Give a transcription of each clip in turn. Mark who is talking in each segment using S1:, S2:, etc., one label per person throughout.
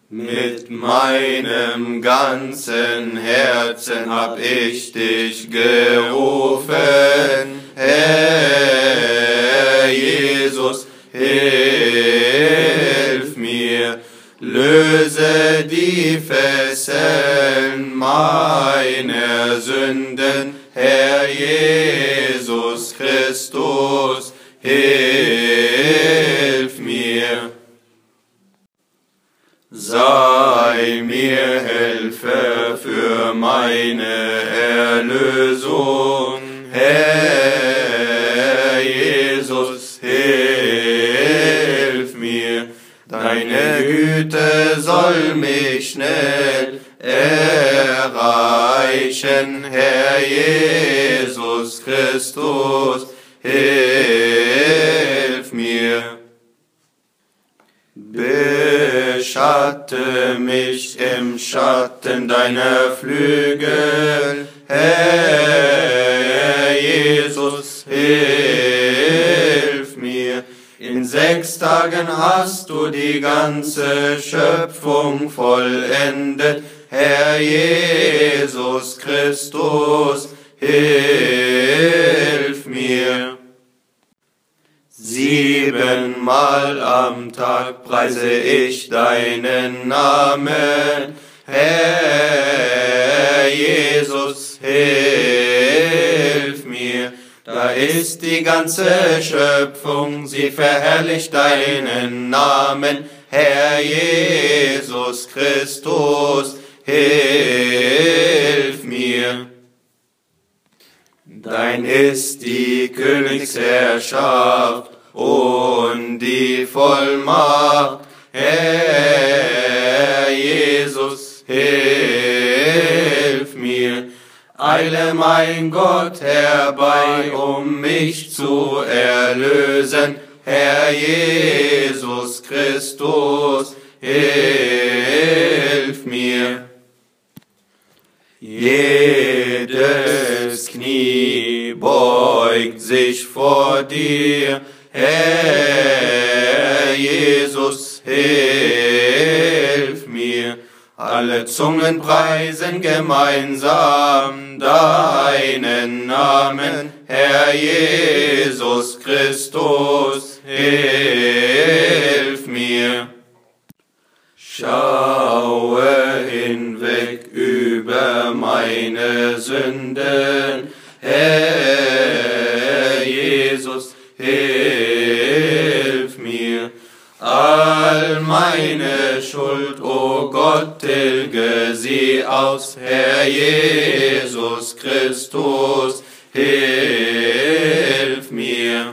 S1: Mit meinem ganzen Herzen hab ich dich gerufen, Herr Jesus, hilf mir, löse die Fesseln meiner Sünden, Herr Jesus Christus, hilf mir. Sei mir Helfer für meine Erlösung, Herr Jesus, hilf mir. Deine Güte soll mich schnell erreichen, Herr Jesus Christus, hilf mir. Beschatte mich im Schatten deiner Flügel, Herr Jesus, hilf mir. In 6 Tagen hast du die ganze Schöpfung vollendet, Herr Jesus Christus, hilf mir. 7-mal am Tag preise ich deinen Namen, Herr Jesus, hilf mir. Da ist die ganze Schöpfung, sie verherrlicht deinen Namen, Herr Jesus Christus, hilf mir. Dein ist die Königsherrschaft und die Vollmacht, Herr Jesus, hilf mir. Eile mein Gott herbei, um mich zu erlösen, Herr Jesus Christus, hilf mir. Jedes Knie beugt sich vor dir, Herr Jesus, hilf mir. Alle Zungen preisen gemeinsam deinen Namen, Herr Jesus Christus, hilf mir. Schaue hinweg über meine Sünden, Herr Jesus, hilf mir. All meine Schuld, o Gott, tilge sie aus, Herr Jesus Christus, hilf mir.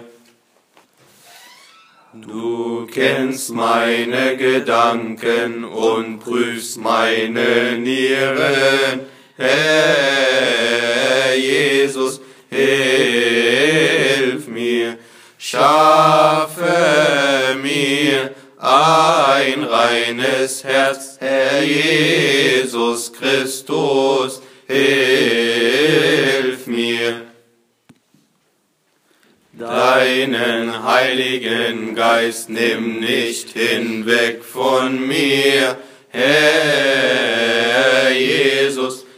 S1: Du kennst meine Gedanken und prüfst meine Nieren, Herr Jesus, hilf mir. Schaffe mir ein reines Herz, Herr Jesus Christus, hilf mir. Deinen Heiligen Geist nimm nicht hinweg von mir, Herr Jesus,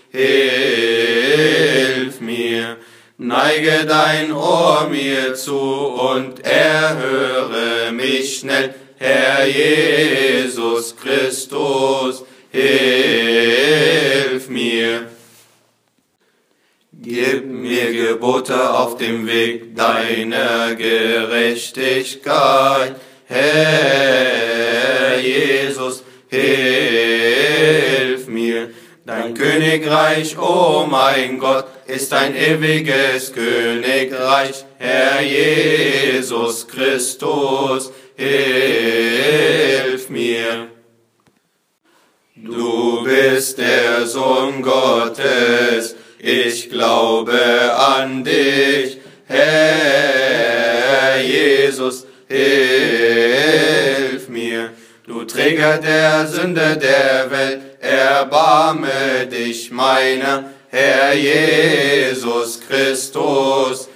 S1: hilf mir. Neige dein Ohr mir zu und erhöre mich schnell, Herr Jesus Christus, hilf mir. Gib mir Gebote auf dem Weg deiner Gerechtigkeit, Herr Jesus, hilf mir. Dein Königreich, o mein Gott, ist ein ewiges Königreich, Herr Jesus Christus, hilf mir. Du bist der Sohn Gottes, ich glaube an dich, Herr Jesus, hilf mir. Du Träger der Sünde der Welt, erbarme dich meiner, Herr Jesus Christus,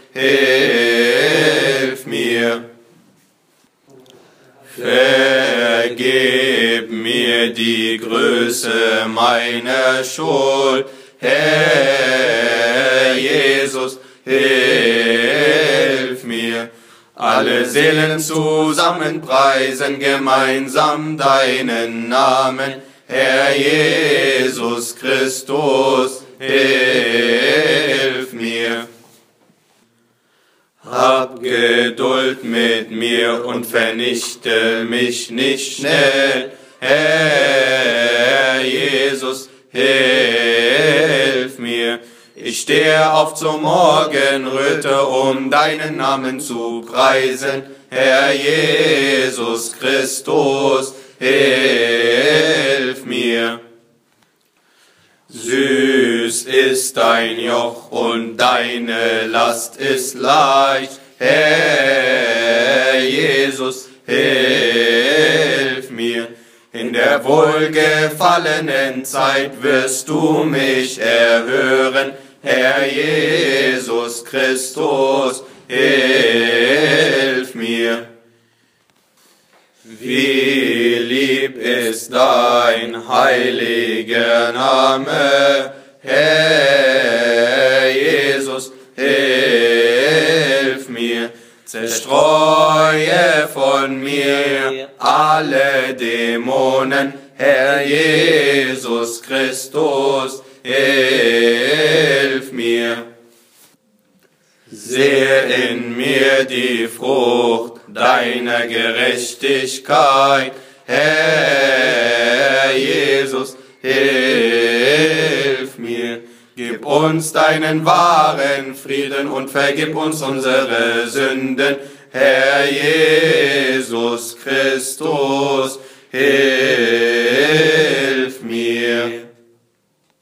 S1: hilf mir. Vergib mir mir die Größe meiner Schuld. Herr Jesus, hilf mir. Alle Seelen zusammen preisen gemeinsam deinen Namen. Herr Jesus Christus, hilf mir. Hab Geduld mit mir und vernichte mich nicht schnell. Herr Jesus, hilf mir. Ich stehe auf zur Morgenröte, um deinen Namen zu preisen. Herr Jesus Christus, hilf mir. Süß ist dein Joch und deine Last ist leicht. Herr Jesus, hilf mir. In der wohlgefallenen Zeit wirst du mich erhören. Herr Jesus Christus, hilf mir. Wie lieb ist dein heiliger Name, Herr Jesus, hilf mir. Zerstreue von mir alle Dämonen, Herr Jesus Christus, hilf mir. Sehe in mir die Frucht deiner Gerechtigkeit, Herr Jesus, hilf mir. Gib uns deinen wahren Frieden und vergib uns unsere Sünden, Herr Jesus Christus, hilf